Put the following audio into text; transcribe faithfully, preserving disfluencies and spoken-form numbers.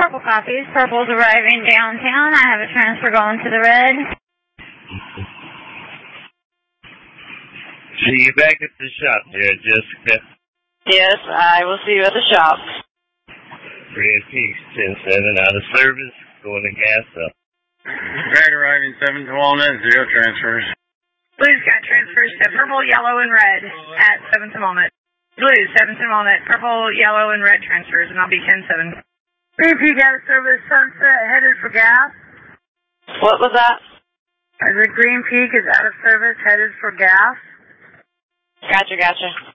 couple copies. Purple's arriving downtown. I have a transfer going to the red. See you back at the shop there, Jessica. Yes, I will see you at the shop. Red Peaks, ten seven, out of service, going to gas up. Red arriving seven to Walnut, zero transfers. Blue's got transfers to purple, yellow, and red at seven to Walnut. Blue, seven to Walnut, purple, yellow, and red transfers, and I'll be ten seven. Green Peak out of service, Sunset, headed for gas. What was that? I said Green Peak is out of service, headed for gas. Gotcha, gotcha.